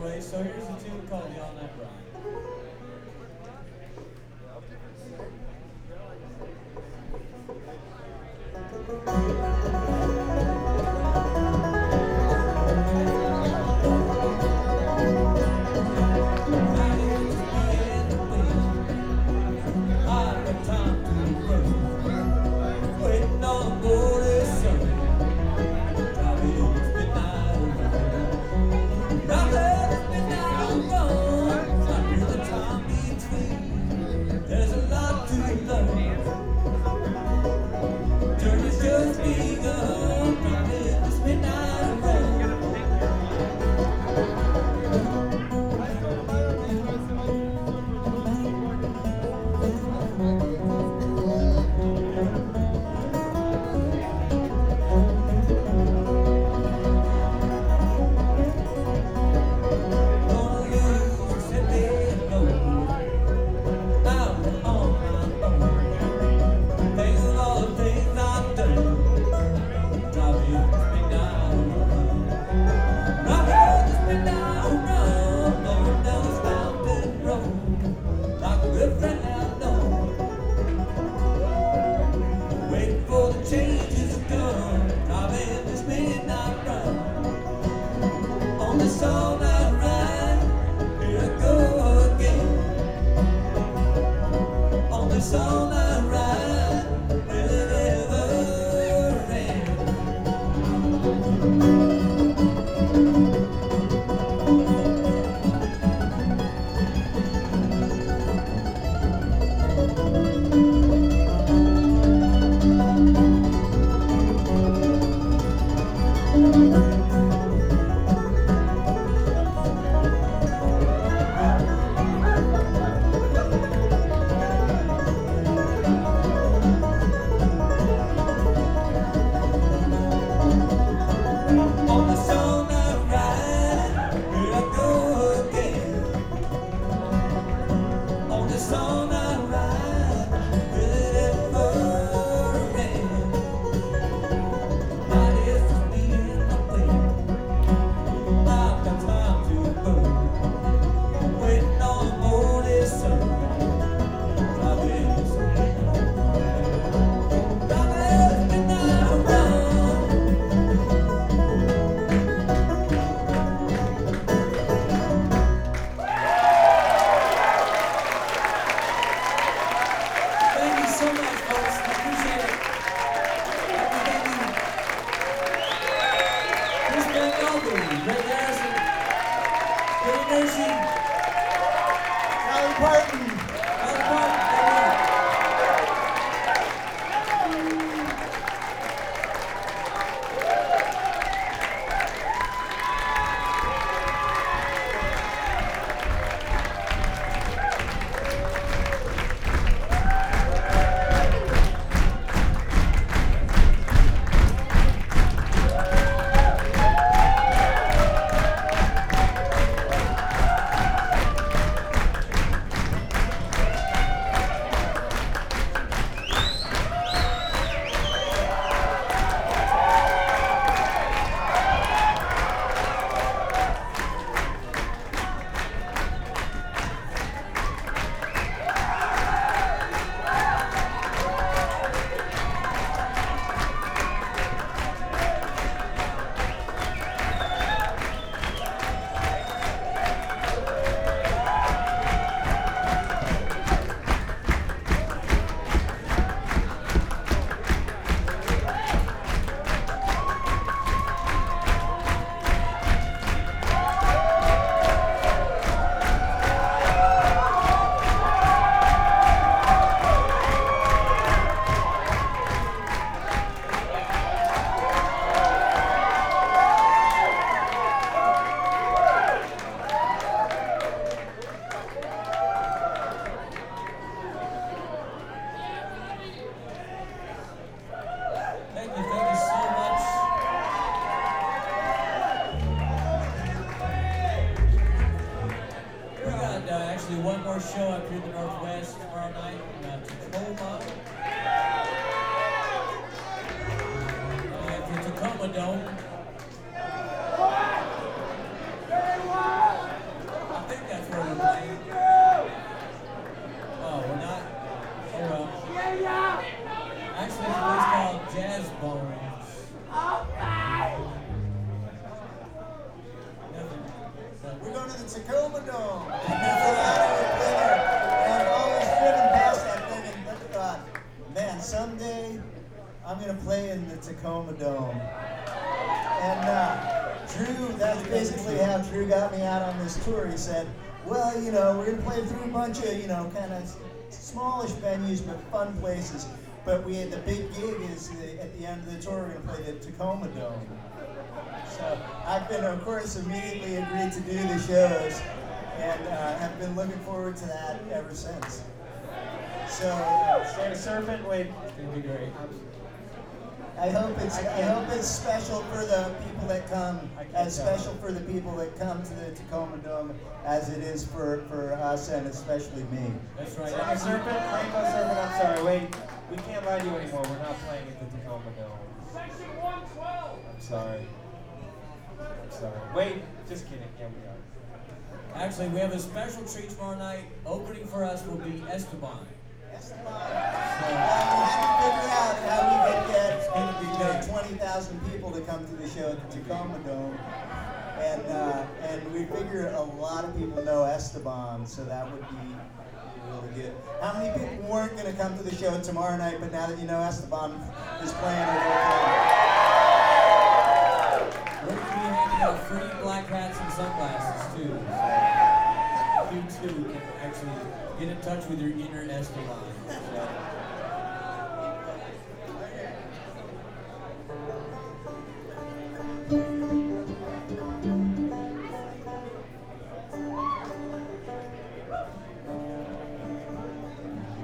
anyway, so here's a tune called The All Night Ride. One more show up here in the Northwest tomorrow night in Tacoma. At the Tacoma Dome. Tacoma Dome. And from out I would play there. And I've always driven past that thing and thought, man, someday I'm going to play in the Tacoma Dome. And Drew, that's basically how Drew got me out on this tour. He said, well, you know, we're going to play through a bunch of, you know, kind of smallish venues but fun places. But the big gig is at the end of the tour, we're going to play the Tacoma Dome. So I've been, of course, immediately agreed to do the shows and have been looking forward to that ever since. So, Serpent, wait. It's gonna be great. I hope it's special for the people that come, as special for the people that come to the Tacoma Dome as it is for us and especially me. That's right. Rainbow Serpent, I'm sorry, wait. We can't lie to you anymore. We're not playing at the Tacoma Dome. Section 112. I'm sorry. Wait, just kidding. Yeah, we are. Actually, we have a special treat tomorrow night. Opening for us will be Esteban. Esteban. We had to figure out how we could get gonna be big. 20,000 people to come to the show at the Tacoma Dome. And we figure a lot of people know Esteban, so that would be really good. How many people weren't going to come to the show tomorrow night, but now that you know Esteban is playing, are going We're going to be handing out free black hats and sunglasses too. So you too can actually get in touch with your inner Esteban. So.